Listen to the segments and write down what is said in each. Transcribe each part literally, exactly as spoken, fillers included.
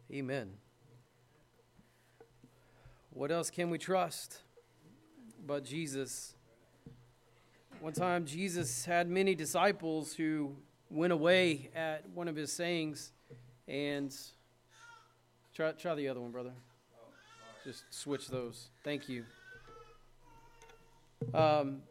Amen. What else can we trust but Jesus? One time, Jesus had many disciples who went away at one of his sayings, and try, try the other one, brother. Just switch those. Thank you. Um,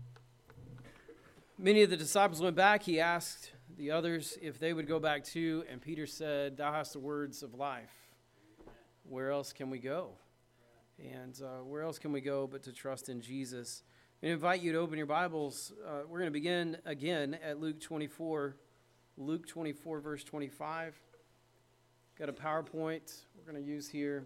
many of the disciples went back. He asked the others if they would go back too, and Peter said, "Thou hast the words of life. Where else can we go?" And uh, where else can we go but to trust in Jesus? I invite you to open your Bibles. Uh, we're going to begin again at Luke twenty-four. Luke twenty-four, verse twenty-five. Got a PowerPoint we're going to use here.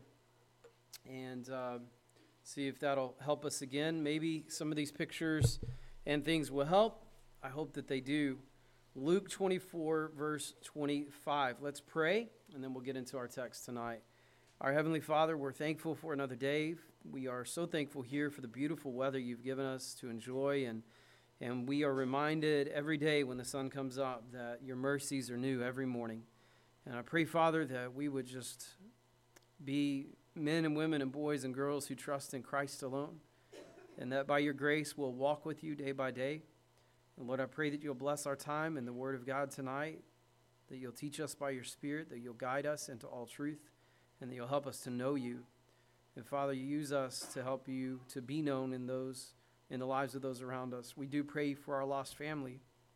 And uh, see if that'll help us again. Maybe some of these pictures and things will help. I hope that they do. Luke twenty-four, verse twenty-five. Let's pray, and then we'll get into our text tonight. Our Heavenly Father, we're thankful for another day. We are so thankful here for the beautiful weather you've given us to enjoy, and and we are reminded every day when the sun comes up that your mercies are new every morning. And I pray, Father, that we would just be men and women and boys and girls who trust in Christ alone, and that by your grace we'll walk with you day by day. And Lord, I pray that you'll bless our time in the Word of God tonight, that you'll teach us by your Spirit, that you'll guide us into all truth, and that you'll help us to know you. And Father, you use us to help you to be known in those, in the lives of those around us. We do pray for our lost family,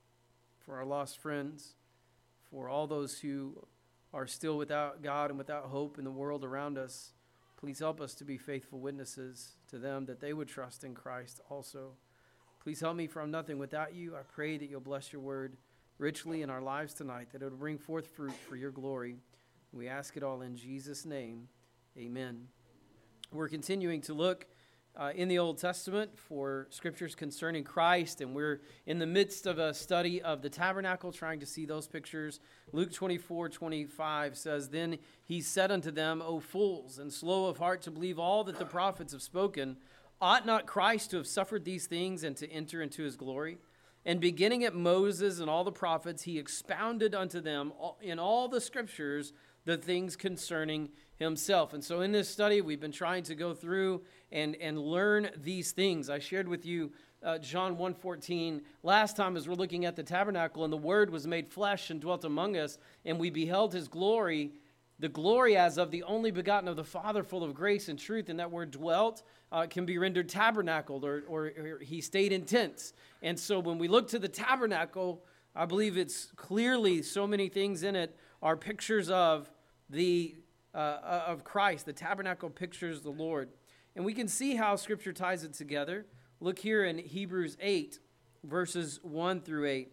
for our lost friends, for all those who are still without God and without hope in the world around us. Please help us to be faithful witnesses to them, that they would trust in Christ also. Please help me, for I'm nothing without you. I pray that you'll bless your word richly in our lives tonight, that it will bring forth fruit for your glory. We ask it all in Jesus' name. Amen. We're continuing to look uh, in the Old Testament for scriptures concerning Christ, and we're in the midst of a study of the tabernacle, trying to see those pictures. Luke twenty-four, twenty-five says, "Then he said unto them, O fools, and slow of heart to believe all that the prophets have spoken, ought not Christ to have suffered these things and to enter into his glory? And beginning at Moses and all the prophets, he expounded unto them in all the scriptures the things concerning himself." And so in this study, we've been trying to go through and, and learn these things. I shared with you uh, John one fourteen last time as we're looking at the tabernacle, and the Word was made flesh and dwelt among us, and we beheld his glory, the glory as of the only begotten of the Father, full of grace and truth. And that word dwelt uh, can be rendered tabernacled, or, or, or he stayed in tents. And so when we look to the tabernacle, I believe it's clearly so many things in it are pictures of the uh, of Christ. The tabernacle pictures the Lord. And we can see how Scripture ties it together. Look here in Hebrews eight, verses one through eight.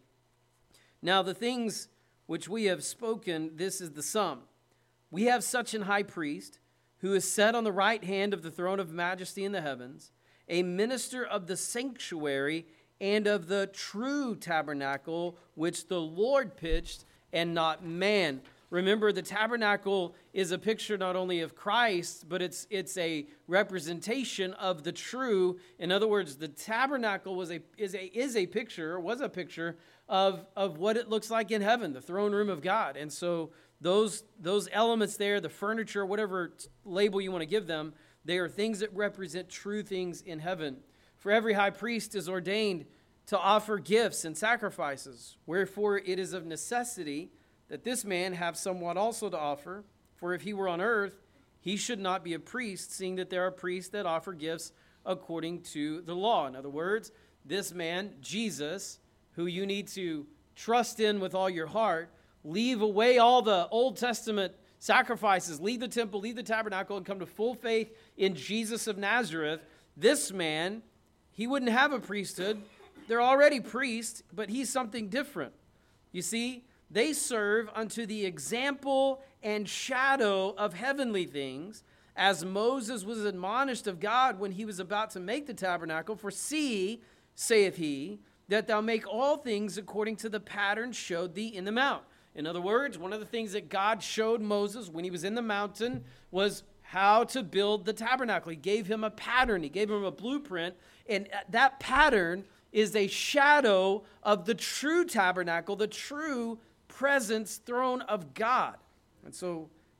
"Now the things which we have spoken, this is the sum. We have such an high priest, who is set on the right hand of the throne of majesty in the heavens, a minister of the sanctuary and of the true tabernacle, which the Lord pitched, and not man." Remember, the tabernacle is a picture not only of Christ, but it's it's a representation of the true. In other words, the tabernacle was a is a is a picture, was a picture of, of what it looks like in heaven, the throne room of God. And so those those elements there, the furniture, whatever label you want to give them, they are things that represent true things in heaven. "For every high priest is ordained to offer gifts and sacrifices, wherefore it is of necessity that this man have somewhat also to offer. For if he were on earth, he should not be a priest, seeing that there are priests that offer gifts according to the law." In other words, this man, Jesus, who you need to trust in with all your heart, leave away all the Old Testament sacrifices, leave the temple, leave the tabernacle, and come to full faith in Jesus of Nazareth. This man, he wouldn't have a priesthood. They're already priests, but he's something different. You see, they serve unto the example and shadow of heavenly things, as Moses was admonished of God when he was about to make the tabernacle. "For see, saith he, that thou make all things according to the pattern showed thee in the mount." In other words, one of the things that God showed Moses when he was in the mountain was how to build the tabernacle. He gave him a pattern. He gave him a blueprint. And that pattern is a shadow of the true tabernacle, the true presence throne of God. And so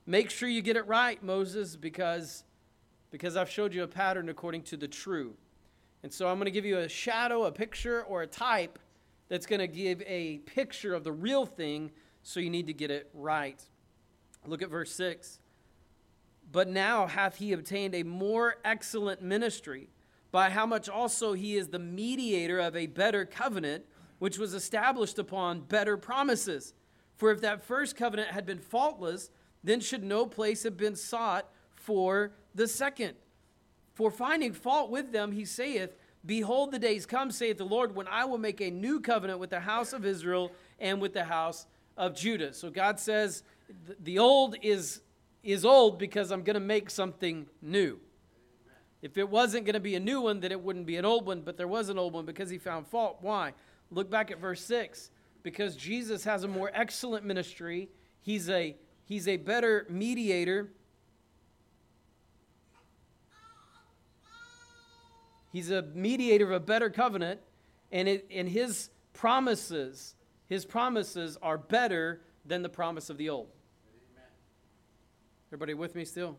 Make sure you get it right, Moses, because, because I've showed you a pattern according to the true. And so I'm going to give you a shadow, a picture, or a type that's going to give a picture of the real thing, so you need to get it right. Look at verse six. But now hath he obtained a more excellent ministry, by how much also he is the mediator of a better covenant, which was established upon better promises. For if that first covenant had been faultless, then should no place have been sought for the second. For finding fault with them, he saith, Behold, the days come, saith the Lord, when I will make a new covenant with the house of Israel and with the house of Judah. So God says, the old is, is old because I'm going to make something new. If it wasn't going to be a new one, then it wouldn't be an old one, but there was an old one because he found fault. Why? Look back at verse six. Because Jesus has a more excellent ministry. He's a, he's a better mediator. He's a mediator of a better covenant, and, it, and his promises, his promises are better than the promise of the old. Amen. Everybody with me still?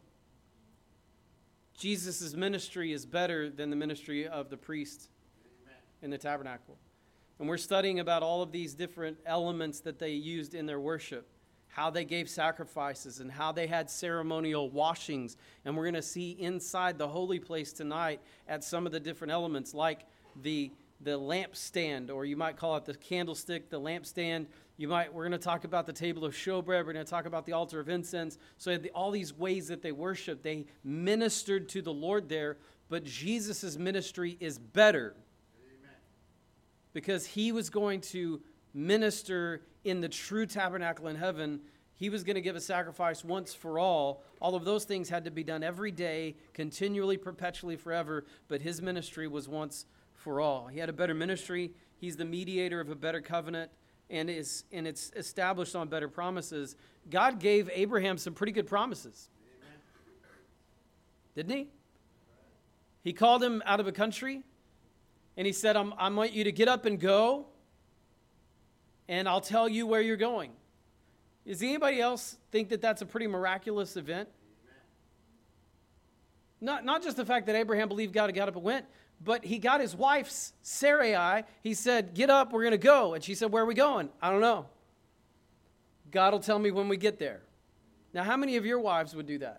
Jesus' ministry is better than the ministry of the priest Amen. In the tabernacle. And we're studying about all of these different elements that they used in their worship, how they gave sacrifices and how they had ceremonial washings. And we're going to see inside the holy place tonight at some of the different elements, like the the lampstand, or you might call it the candlestick, the lampstand. You might we're going to talk about the table of showbread. We're going to talk about the altar of incense. So the, all these ways that they worshiped, they ministered to the Lord there. But Jesus' ministry is better. Amen. Because he was going to minister in the true tabernacle in heaven. He was going to give a sacrifice once for all. All of those things had to be done every day, continually, perpetually, forever. But his ministry was once for all. He had a better ministry. He's the mediator of a better covenant, and is and it's established on better promises. God gave Abraham some pretty good promises. Amen. Didn't he? He called him out of a country, and he said, I'm, I want you to get up and go, and I'll tell you where you're going. Does anybody else think that that's a pretty miraculous event? Amen. Not, not just the fact that Abraham believed God and got up and went, but he got his wife's Sarai. He said, get up, we're going to go. And she said, where are we going? I don't know. God will tell me when we get there. Now, how many of your wives would do that?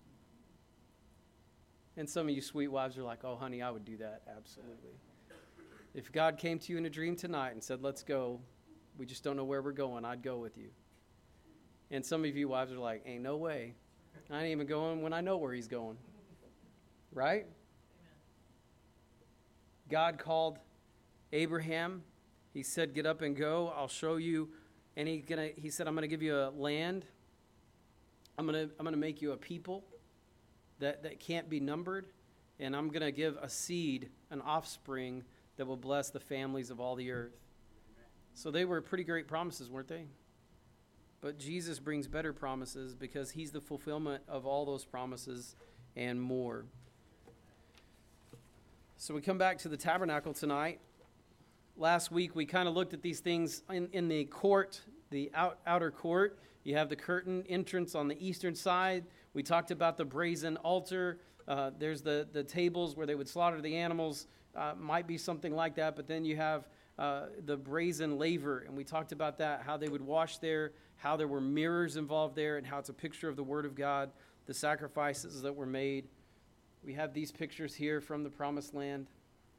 And some of you sweet wives are like, oh, honey, I would do that. Absolutely. If God came to you in a dream tonight and said, let's go, we just don't know where we're going, I'd go with you. And some of you wives are like, ain't no way. I ain't even going when I know where he's going. Right? God called Abraham. He said, get up and go. I'll show you. And he gonna he said, I'm going to give you a land. I'm going to I'm going to make you a people that, that can't be numbered. And I'm going to give a seed, an offspring that will bless the families of all the earth. So they were pretty great promises, weren't they? But Jesus brings better promises because he's the fulfillment of all those promises and more. So we come back to the tabernacle tonight. Last week we kind of looked at these things in, in the court, the out, outer court. You have the curtain entrance on the eastern side. We talked about the brazen altar. Uh, there's the, the tables where they would slaughter the animals. Uh, might be something like that. But then you have uh, the brazen laver. And we talked about that, how they would wash there, how there were mirrors involved there, and how it's a picture of the Word of God, the sacrifices that were made. We have these pictures here from the Promised Land.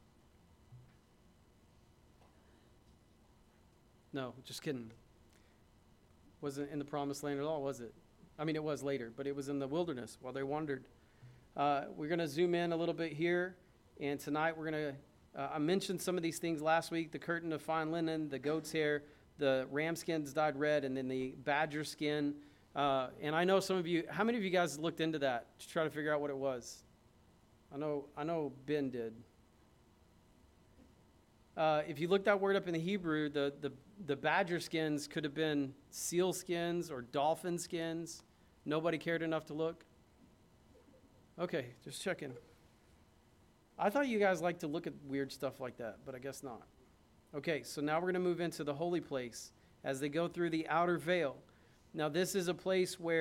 No, just kidding. Wasn't in the Promised Land at all, was it? I mean, it was later, but it was in the wilderness while they wandered. Uh, we're going to zoom in a little bit here, and tonight we're going to, uh, I mentioned some of these things last week, the curtain of fine linen, the goat's hair, the ram skins dyed red, and then the badger skin. Uh, and I know some of you, how many of you guys looked into that to try to figure out what it was? I know I know Ben did. Uh, if you look that word up in the Hebrew, the, the, the badger skins could have been seal skins or dolphin skins. Nobody cared enough to look? Okay, just checking. I thought you guys liked to look at weird stuff like that, but I guess not. Okay, so now we're going to move into the holy place as they go through the outer veil. Now this is a place where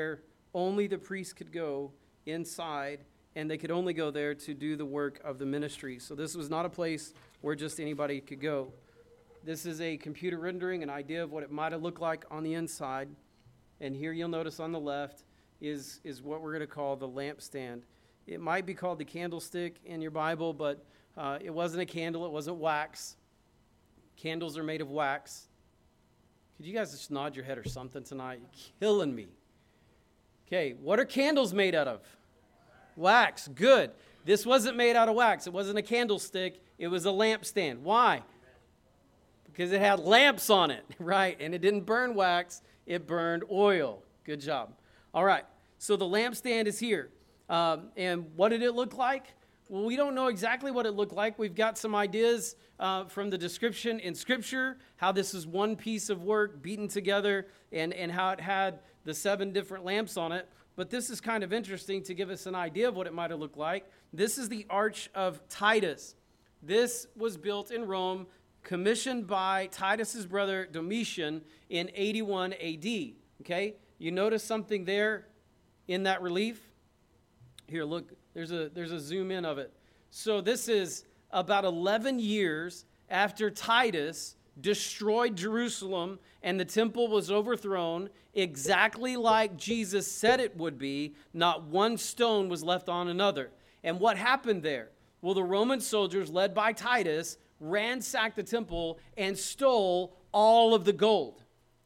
only the priest could go inside, and they could only go there to do the work of the ministry. So this was not a place where just anybody could go. This is a computer rendering, an idea of what it might have looked like on the inside. And here you'll notice on the left is, is what we're going to call the lampstand. It might be called the candlestick in your Bible, but uh, it wasn't a candle. It wasn't wax. Candles are made of wax. Could you guys just nod your head or something tonight? You're killing me. Okay, what are candles made out of? Wax. Good. This wasn't made out of wax. It wasn't a candlestick. It was a lampstand. Why? Because it had lamps on it, right? And it didn't burn wax. It burned oil. Good job. All right. So the lampstand is here. Um, and what did it look like? Well, we don't know exactly what it looked like. We've got some ideas uh, from the description in Scripture, how this is one piece of work beaten together, and, and how it had the seven different lamps on it. But this is kind of interesting to give us an idea of what it might have looked like. This is the Arch of Titus. This was built in Rome, commissioned by Titus's brother Domitian in eighty-one A D. Okay? You notice something there in that relief? Here, look, there's a there's a zoom in of it. So this is about eleven years after Titus destroyed Jerusalem and the temple was overthrown, exactly like Jesus said it would be. Not one stone was left on another. And what happened there? Well, the Roman soldiers, led by Titus, ransacked the temple and stole all of the gold.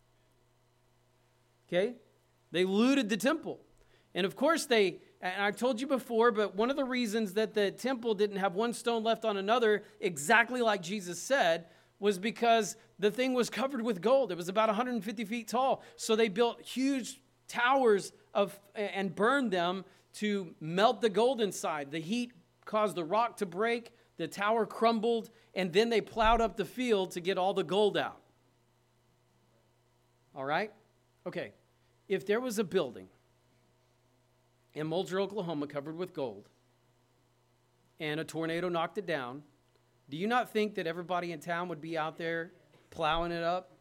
Okay? They looted the temple. And of course they, and I've told you before, but one of the reasons that the temple didn't have one stone left on another, exactly like Jesus said, was because the thing was covered with gold. It was about one hundred fifty feet tall. So they built huge towers of and burned them to melt the gold inside. The heat caused the rock to break, the tower crumbled, and then they plowed up the field to get all the gold out. All right? Okay. If there was a building in Mulger, Oklahoma, covered with gold, and a tornado knocked it down, do you not think that everybody in town would be out there plowing it up?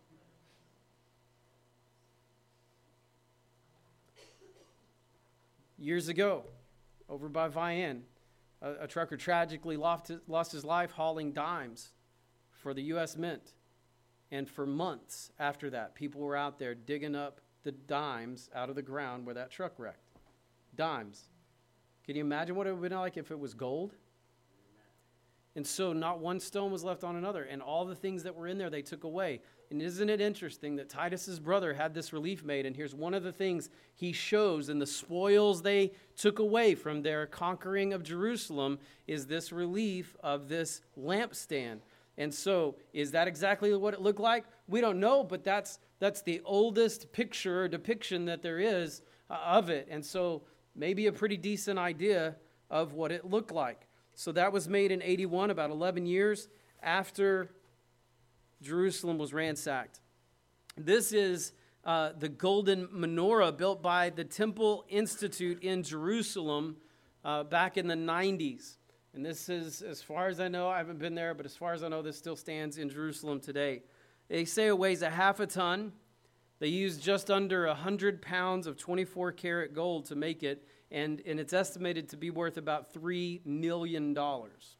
Years ago, over by Vian, a, a trucker tragically lost his, lost his life hauling dimes for the U S Mint. And for months after that, people were out there digging up the dimes out of the ground where that truck wrecked. Dimes. Can you imagine what it would have been like if it was gold? And so not one stone was left on another, and all the things that were in there they took away. And isn't it interesting that Titus's brother had this relief made, and here's one of the things he shows in the spoils they took away from their conquering of Jerusalem is this relief of this lampstand. And so is that exactly what it looked like? We don't know, but that's that's the oldest picture or depiction that there is uh, of it. And so maybe a pretty decent idea of what it looked like. So that was made in eighty-one, about eleven years after Jerusalem was ransacked. This is uh, the golden menorah built by the Temple Institute in Jerusalem uh, back in the nineties. And this is, as far as I know, I haven't been there, but as far as I know, this still stands in Jerusalem today. They say it weighs a half a ton. They used just under one hundred pounds of twenty-four karat gold to make it, and, and it's estimated to be worth about three million dollars.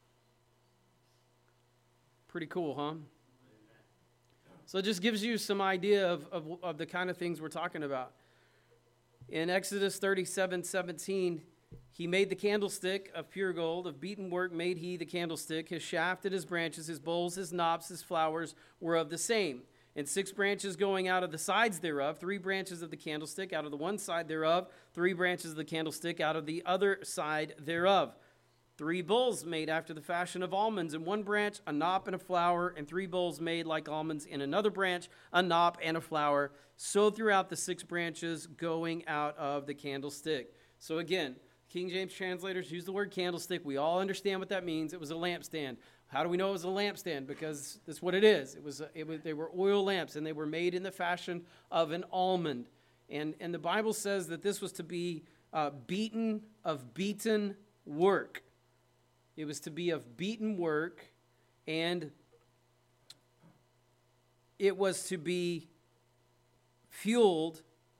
Pretty cool, huh? So it just gives you some idea of, of, of the kind of things we're talking about. In Exodus thirty-seven seventeen, he made the candlestick of pure gold, of beaten work made he the candlestick. His shaft and his branches, his bowls, his knops, his flowers were of the same. And six branches going out of the sides thereof, three branches of the candlestick out of the one side thereof, three branches of the candlestick out of the other side thereof. Three bowls made after the fashion of almonds in one branch, a knop and a flower, and three bowls made like almonds in another branch, a knop and a flower, so throughout the six branches going out of the candlestick. So again, King James translators use the word candlestick. We all understand what that means. It was a lampstand. How do we know it was a lampstand? Because that's what it is. It was, a, it was. They were oil lamps, and they were made in the fashion of an almond. And, and the Bible says that this was to be uh, beaten of beaten work. It was to be of beaten work, and it was to be fueled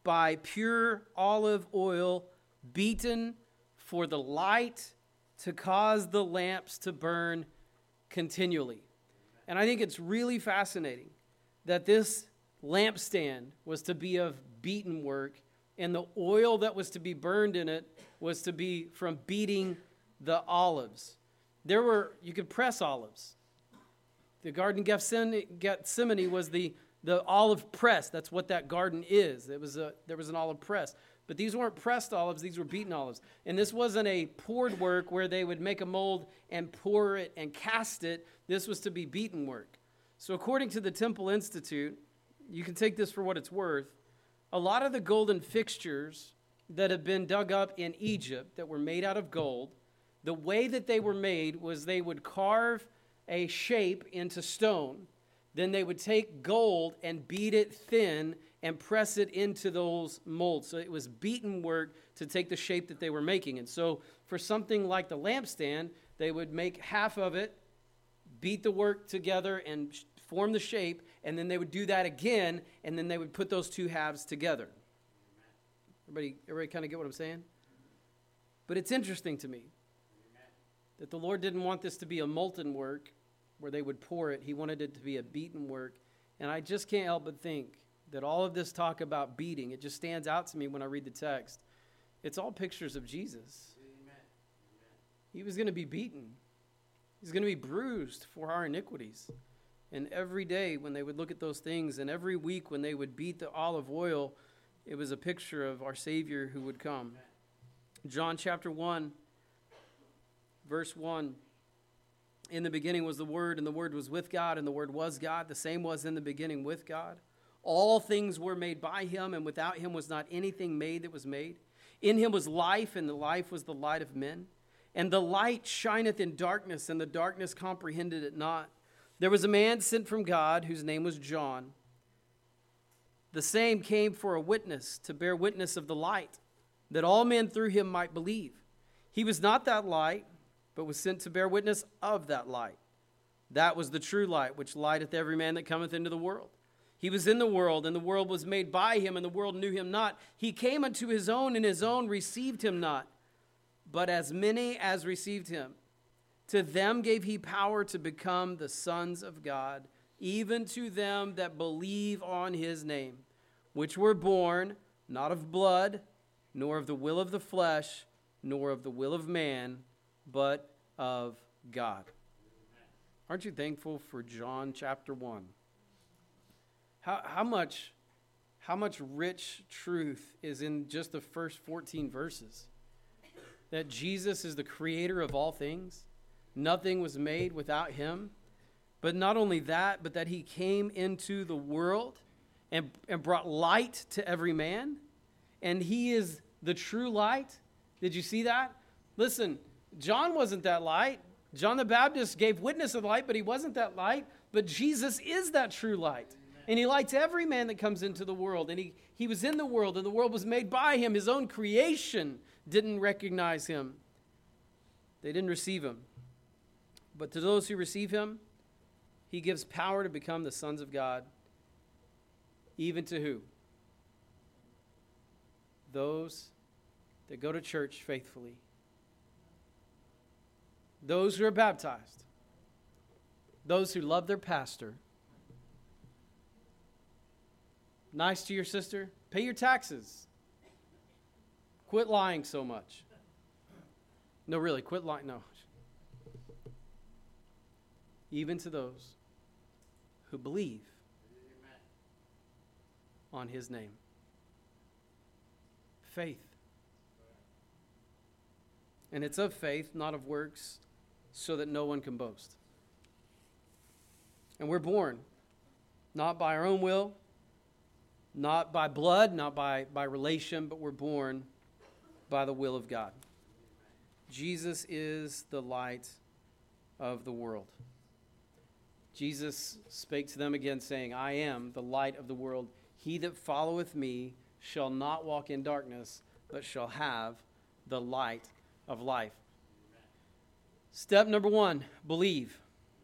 by pure olive oil, beaten for the light to cause the lamps to burn continually. And I think it's really fascinating that this lampstand was to be of beaten work, and the oil that was to be burned in it was to be from beating the olives. There were, you could press olives. The Garden Gethsemane, Gethsemane was the, the olive press. That's what that garden is. It was a, there was an olive press. But these weren't pressed olives, these were beaten olives. And this wasn't a poured work where they would make a mold and pour it and cast it. This was to be beaten work. So according to the Temple Institute, you can take this for what it's worth, a lot of the golden fixtures that have been dug up in Egypt that were made out of gold, the way that they were made was they would carve a shape into stone. Then they would take gold and beat it thin and press it into those molds. So it was beaten work to take the shape that they were making. And so for something like the lampstand, they would make half of it, beat the work together and form the shape, and then they would do that again, and then they would put those two halves together. Everybody, everybody kind of get what I'm saying? But it's interesting to me that the Lord didn't want this to be a molten work where they would pour it. He wanted it to be a beaten work. And I just can't help but think that all of this talk about beating, it just stands out to me when I read the text. It's all pictures of Jesus. Amen. He was going to be beaten. He's going to be bruised for our iniquities. And every day when they would look at those things, and every week when they would beat the olive oil, it was a picture of our Savior who would come. John chapter one, verse one. In the beginning was the Word, and the Word was with God, and the Word was God. The same was in the beginning with God. All things were made by him, and without him was not anything made that was made. In him was life, and the life was the light of men. And the light shineth in darkness, and the darkness comprehended it not. There was a man sent from God, whose name was John. The same came for a witness, to bear witness of the light, that all men through him might believe. He was not that light, but was sent to bear witness of that light. That was the true light, which lighteth every man that cometh into the world. He was in the world, and the world was made by him, and the world knew him not. He came unto his own, and his own received him not. But as many as received him, to them gave he power to become the sons of God, even to them that believe on his name, which were born not of blood, nor of the will of the flesh, nor of the will of man, but of God. Aren't you thankful for John chapter one? How, how much, how much rich truth is in just the first fourteen verses? That Jesus is the creator of all things. Nothing was made without him. But not only that, but that he came into the world and, and brought light to every man. And he is the true light. Did you see that? Listen, John wasn't that light. John the Baptist gave witness of light, but he wasn't that light. But Jesus is that true light. And he lights every man that comes into the world. And he, he was in the world, and the world was made by him. His own creation didn't recognize him. They didn't receive him. But to those who receive him, he gives power to become the sons of God. Even to who? Those that go to church faithfully. Those who are baptized. Those who love their pastor. Nice to your sister. Pay your taxes. Quit lying so much. No, really, quit lying. No. Even to those who believe on his name. Faith. And it's of faith, not of works, so that no one can boast. And we're born not by our own will, not by blood, not by, by relation, but we're born by the will of God. Jesus is the light of the world. Jesus spake to them again, saying, I am the light of the world. He that followeth me shall not walk in darkness, but shall have the light of life. Step number one, believe.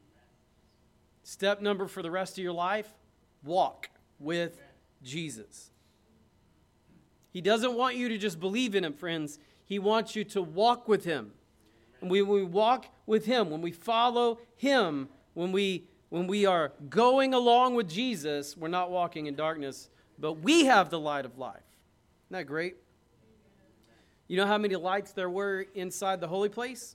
Step number for the rest of your life, walk with Jesus. He doesn't want you to just believe in him, friends. He wants you to walk with him. And when we walk with him, when we follow him, when we when we are going along with Jesus, we're not walking in darkness, but we have the light of life. Isn't that great? You know how many lights there were inside the holy place?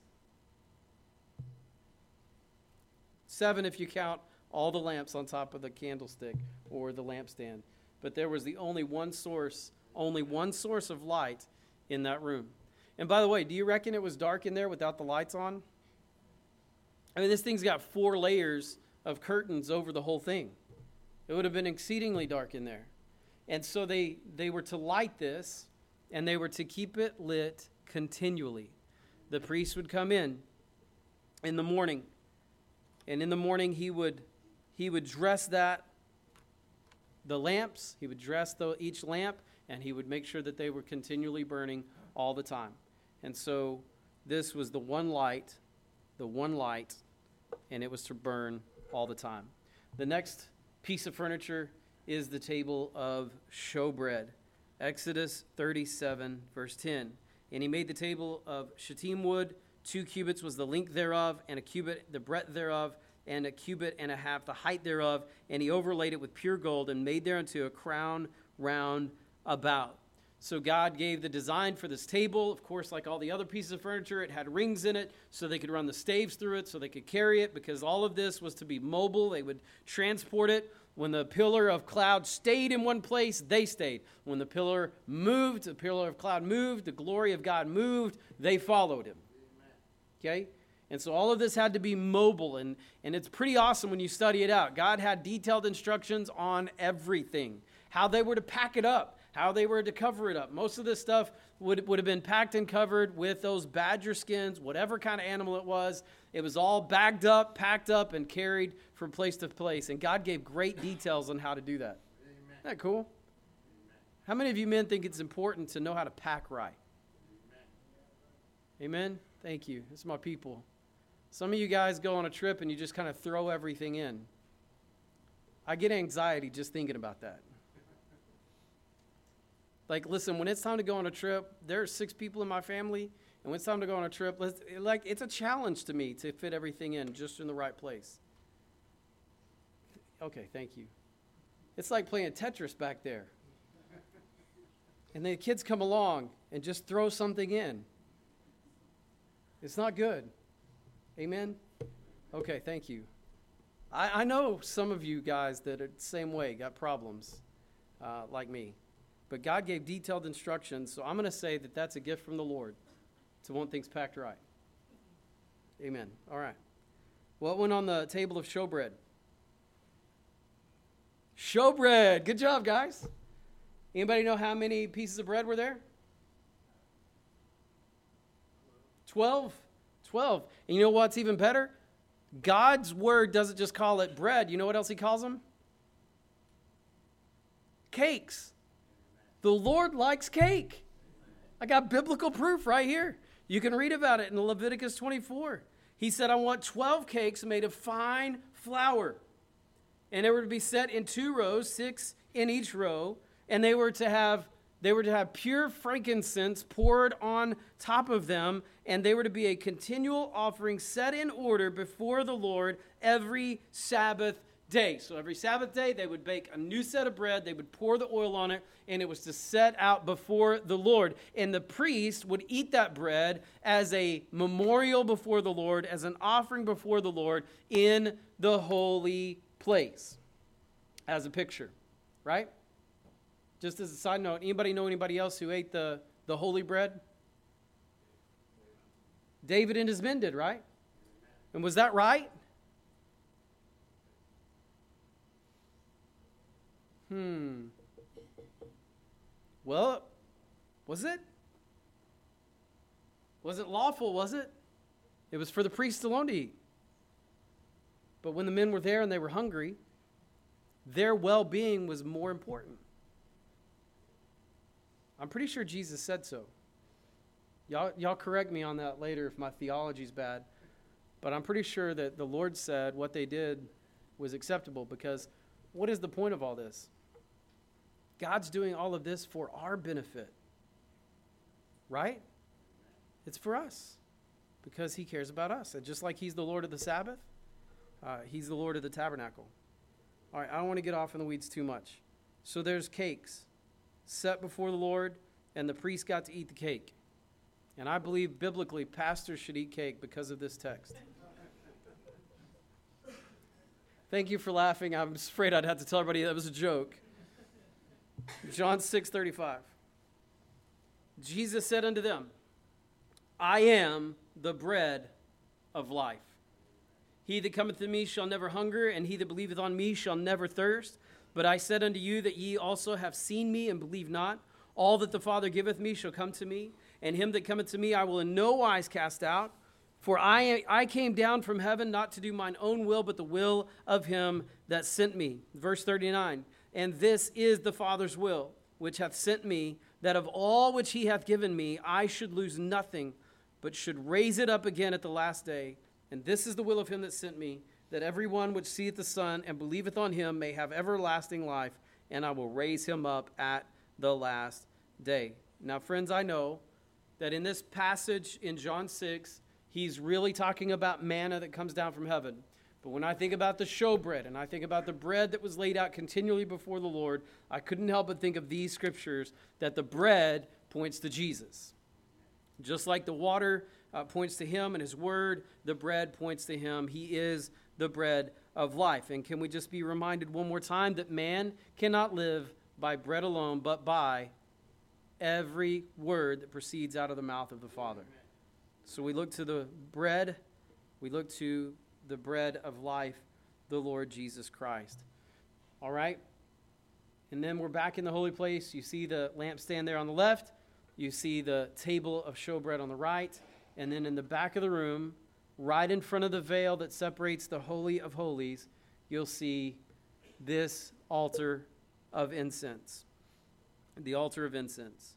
Seven if you count all the lamps on top of the candlestick or the lampstand. But there was the only one source, only one source of light in that room. And by the way, do you reckon it was dark in there without the lights on? I mean, this thing's got four layers of curtains over the whole thing. It would have been exceedingly dark in there. And so they, they were to light this, and they were to keep it lit continually. The priest would come in in the morning, and in the morning he would he would dress that, the lamps, he would dress the, each lamp, and he would make sure that they were continually burning all the time. And so this was the one light, the one light, and it was to burn all the time. The next piece of furniture is the table of showbread. Exodus thirty-seven, verse ten. And he made the table of shittim wood. Two cubits was the length thereof, and a cubit the breadth thereof, and a cubit and a half the height thereof. And he overlaid it with pure gold, and made thereunto a crown round about. So God gave the design for this table. Of course, like all the other pieces of furniture, it had rings in it so they could run the staves through it, so they could carry it, because all of this was to be mobile. They would transport it. When the pillar of cloud stayed in one place, they stayed. When the pillar moved, the pillar of cloud moved, the glory of God moved, they followed him. Okay? And so all of this had to be mobile, and, and it's pretty awesome when you study it out. God had detailed instructions on everything, how they were to pack it up, how they were to cover it up. Most of this stuff would, would have been packed and covered with those badger skins, whatever kind of animal it was. It was all bagged up, packed up, and carried from place to place. And God gave great details on how to do that. Amen. Isn't that cool? Amen. How many of you men think it's important to know how to pack right? Amen? Amen? Thank you. That's my people. Some of you guys go on a trip and you just kind of throw everything in. I get anxiety just thinking about that. Like, listen, when it's time to go on a trip, there are six people in my family, and when it's time to go on a trip, let's, like, it's a challenge to me to fit everything in just in the right place. Okay, thank you. It's like playing Tetris back there. And the kids come along and just throw something in. It's not good. Amen? Okay, thank you. I, I know some of you guys that are the same way, got problems uh, like me. But God gave detailed instructions, so I'm going to say that that's a gift from the Lord to want things packed right. Amen. All right. What went on the table of showbread? Showbread. Good job, guys. Anybody know how many pieces of bread were there? Twelve. Twelve. And you know what's even better? God's word doesn't just call it bread. You know what else he calls them? Cakes. The Lord likes cake. I got biblical proof right here. You can read about it in Leviticus twenty-four. He said, I want twelve cakes made of fine flour. And they were to be set in two rows, six in each row. And they were to have they were to have pure frankincense poured on top of them. And they were to be a continual offering set in order before the Lord every Sabbath day. So every Sabbath day, they would bake a new set of bread. They would pour the oil on it, and it was to set out before the Lord. And the priest would eat that bread as a memorial before the Lord, as an offering before the Lord in the holy place, as a picture, right? Just as a side note, anybody know anybody else who ate the, the holy bread? David and his men did, right? And was that right? Hmm. Well, was it? Was it lawful, was it? It was for the priest alone to eat. But when the men were there and they were hungry, their well-being was more important. I'm pretty sure Jesus said so. Y'all, y'all correct me on that later if my theology's bad. But I'm pretty sure that the Lord said what they did was acceptable, because what is the point of all this? God's doing all of this for our benefit. Right? It's for us because he cares about us. And just like he's the Lord of the Sabbath, uh, he's the Lord of the tabernacle. All right, I don't want to get off in the weeds too much. So there's cakes set before the Lord, and the priest got to eat the cake. And I believe biblically pastors should eat cake because of this text. Thank you for laughing. I'm afraid I'd have to tell everybody that was a joke. John six thirty-five. Jesus said unto them, I am the bread of life. He that cometh to me shall never hunger, and he that believeth on me shall never thirst. But I said unto you that ye also have seen me and believe not. All that the Father giveth me shall come to me, and him that cometh to me I will in no wise cast out. For I, I came down from heaven not to do mine own will, but the will of him that sent me. Verse thirty-nine, and this is the Father's will, which hath sent me, that of all which he hath given me I should lose nothing, but should raise it up again at the last day. And this is the will of him that sent me, that every one which seeth the Son and believeth on him may have everlasting life, and I will raise him up at the last day. Now, friends, I know that in this passage in John six, he's really talking about manna that comes down from heaven. But when I think about the showbread, and I think about the bread that was laid out continually before the Lord, I couldn't help but think of these scriptures, that the bread points to Jesus. Just like the water uh, points to him and his word, the bread points to him. He is the bread of life. And can we just be reminded one more time that man cannot live by bread alone, but by every word that proceeds out of the mouth of the Father. So we look to the bread, we look to the bread of life, the Lord Jesus Christ. All right? And then we're back in the holy place. You see the lampstand there on the left. You see the table of showbread on the right. And then in the back of the room, right in front of the veil that separates the Holy of Holies, you'll see this altar of incense. The altar of incense.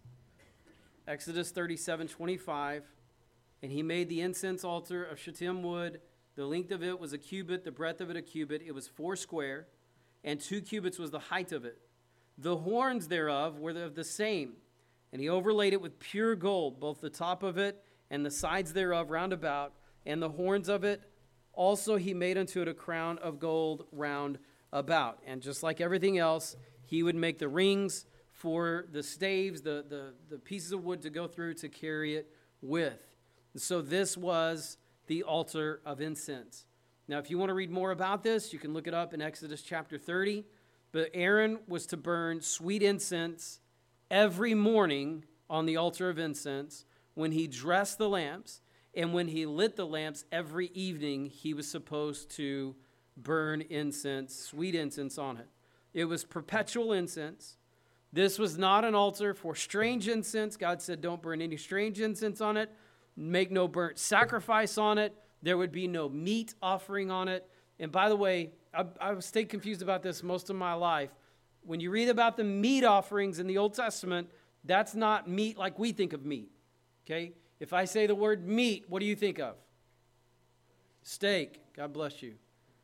Exodus thirty-seven twenty-five. And he made the incense altar of shittim wood. The length of it was a cubit, the breadth of it a cubit. It was four square, and two cubits was the height of it. The horns thereof were of the same. And he overlaid it with pure gold, both the top of it and the sides thereof round about, and the horns of it. Also he made unto it a crown of gold round about. And just like everything else, he would make the rings for the staves, the, the, the pieces of wood to go through to carry it with. And so this was the altar of incense. Now, if you want to read more about this, you can look it up in Exodus chapter thirty. But Aaron was to burn sweet incense every morning on the altar of incense when he dressed the lamps, and when he lit the lamps every evening, he was supposed to burn incense, sweet incense on it. It was perpetual incense. This was not an altar for strange incense. God said, don't burn any strange incense on it. Make no burnt sacrifice on it. There would be no meat offering on it. And by the way, I, I've stayed confused about this most of my life. When you read about the meat offerings in the Old Testament, that's not meat like we think of meat. Okay? If I say the word meat, what do you think of? Steak. God bless you.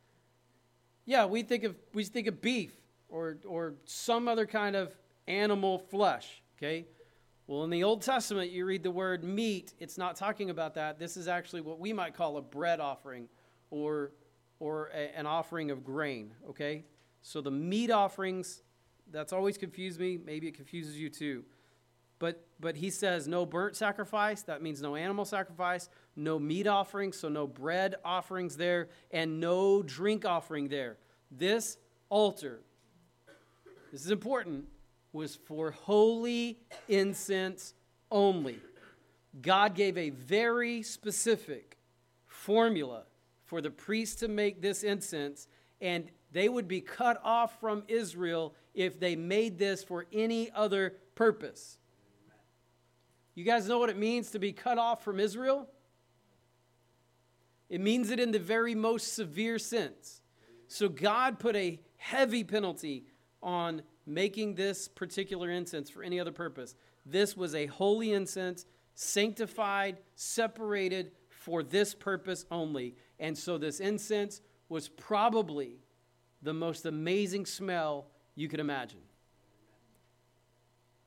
Yeah, we think of we think of beef or or some other kind of animal flesh. Okay? Well, in the Old Testament, you read the word meat. It's not talking about that. This is actually what we might call a bread offering or or a, an offering of grain. Okay? So the meat offerings, that's always confused me. Maybe it confuses you too. But but he says no burnt sacrifice. That means no animal sacrifice. No meat offerings, so no bread offerings there. And no drink offering there. This altar, this is important, was for holy incense only. God gave a very specific formula for the priest to make this incense, and they would be cut off from Israel if they made this for any other purpose. You guys know what it means to be cut off from Israel? It means it in the very most severe sense. So God put a heavy penalty on making this particular incense for any other purpose. This was a holy incense, sanctified, separated for this purpose only. And so this incense was probably the most amazing smell you could imagine.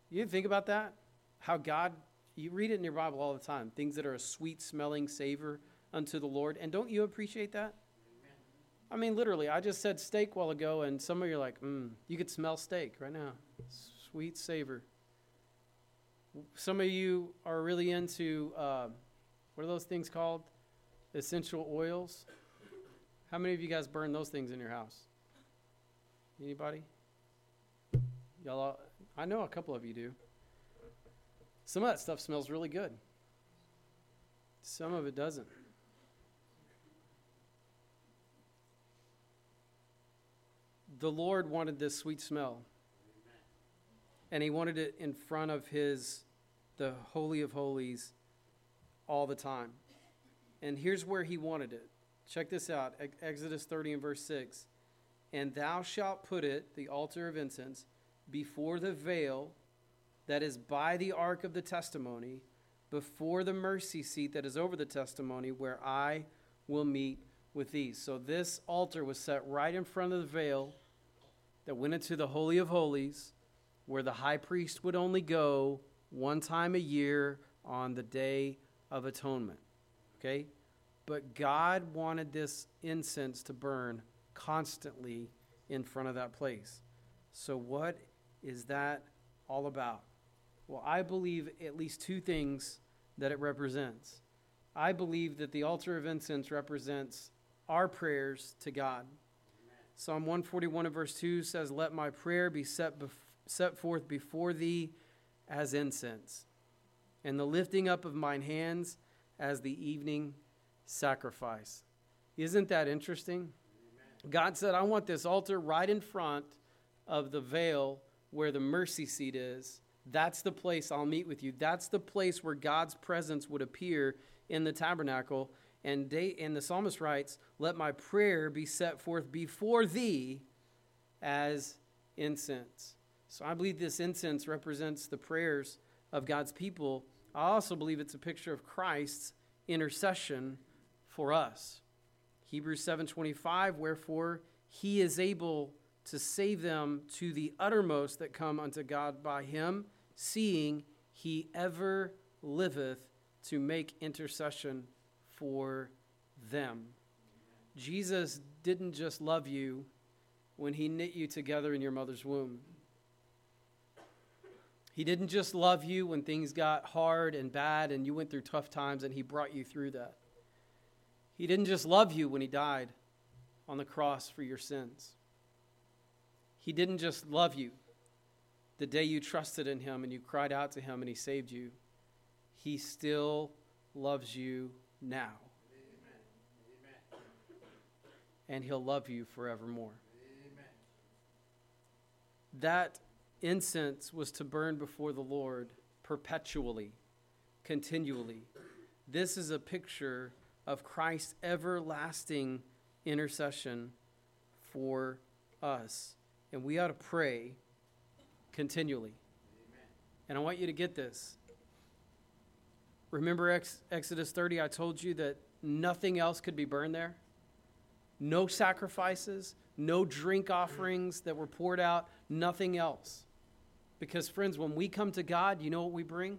You think about that? How God, you read it in your Bible all the time, things that are a sweet smelling savor unto the Lord. And don't you appreciate that? I mean, literally, I just said steak a while ago, and some of you are like, mm, you could smell steak right now. Sweet savor. Some of you are really into, uh, what are those things called? Essential oils. How many of you guys burn those things in your house? Anybody? Y'all, all, I know a couple of you do. Some of that stuff smells really good. Some of it doesn't. The Lord wanted this sweet smell. And he wanted it in front of his, the Holy of Holies all the time. And here's where he wanted it. Check this out. Exodus thirty and verse six. And thou shalt put it, the altar of incense, before the veil that is by the ark of the testimony, before the mercy seat that is over the testimony, where I will meet with thee. So this altar was set right in front of the veil that went into the Holy of Holies, where the high priest would only go one time a year on the Day of Atonement. Okay? But God wanted this incense to burn constantly in front of that place. So what is that all about? Well, I believe at least two things that it represents. I believe that the altar of incense represents our prayers to God. Amen. Psalm one forty-one and verse two says, let my prayer be set, bef- set forth before thee as incense, and the lifting up of mine hands as the evening sacrifice. Isn't that interesting? Amen. God said, I want this altar right in front of the veil where the mercy seat is. That's the place I'll meet with you. That's the place where God's presence would appear in the tabernacle. And, they, and the psalmist writes, let my prayer be set forth before thee as incense. So I believe this incense represents the prayers of God's people. I also believe it's a picture of Christ's intercession for us. Hebrews seven twenty-five, wherefore he is able to save them to the uttermost that come unto God by him, seeing he ever liveth to make intercession for them. Jesus didn't just love you when he knit you together in your mother's womb. He didn't just love you when things got hard and bad and you went through tough times and he brought you through that. He didn't just love you when he died on the cross for your sins. He didn't just love you the day you trusted in him and you cried out to him and he saved you. He still loves you now. Amen. And he'll love you forevermore. Amen. That incense was to burn before the Lord perpetually, continually. This is a picture of Christ's everlasting intercession for us. And we ought to pray continually. Amen. And I want you to get this. Remember Ex- Exodus thirty, I told you that nothing else could be burned there? No sacrifices, no drink offerings that were poured out, nothing else. Because friends, when we come to God, you know what we bring?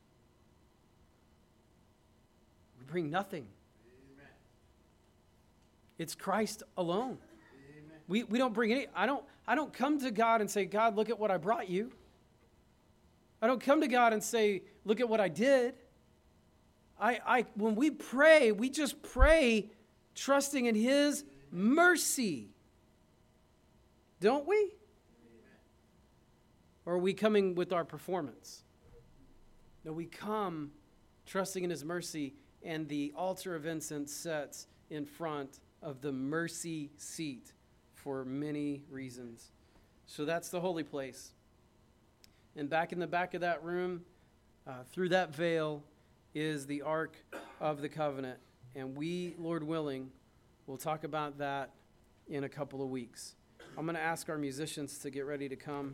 We bring nothing. Amen. It's Christ alone. Amen. We we don't bring any, I don't I don't come to God and say, God, look at what I brought you. I don't come to God and say, look at what I did. I, I when we pray, we just pray trusting in his mercy. Don't we? Amen. Or are we coming with our performance? No, we come trusting in his mercy, and the altar of incense sets in front of the mercy seat for many reasons. So that's the holy place. And back in the back of that room, uh, through that veil, is the Ark of the Covenant. And we, Lord willing, will talk about that in a couple of weeks. I'm going to ask our musicians to get ready to come.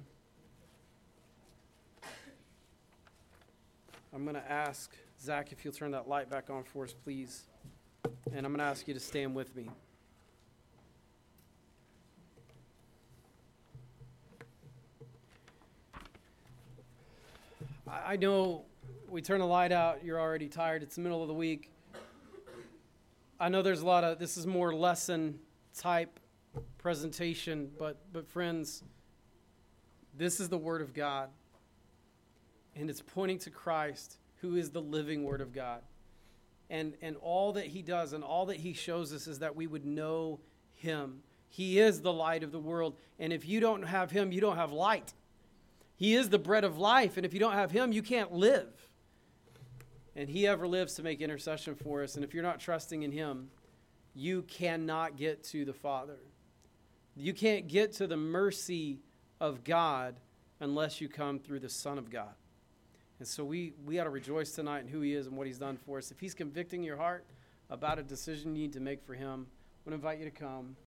I'm going to ask, Zach, if you'll turn that light back on for us, please. And I'm going to ask you to stand with me. I I know we turn the light out, you're already tired, it's the middle of the week. I know there's a lot of, this is more lesson type presentation, but but friends, this is the Word of God. And it's pointing to Christ, who is the living Word of God. And and all that he does and all that he shows us is that we would know him. He is the light of the world. And if you don't have him, you don't have light. He is the bread of life. And if you don't have him, you can't live. And he ever lives to make intercession for us. And if you're not trusting in him, you cannot get to the Father. You can't get to the mercy of God unless you come through the Son of God. And so we, we ought to rejoice tonight in who he is and what he's done for us. If he's convicting your heart about a decision you need to make for him, I want to invite you to come.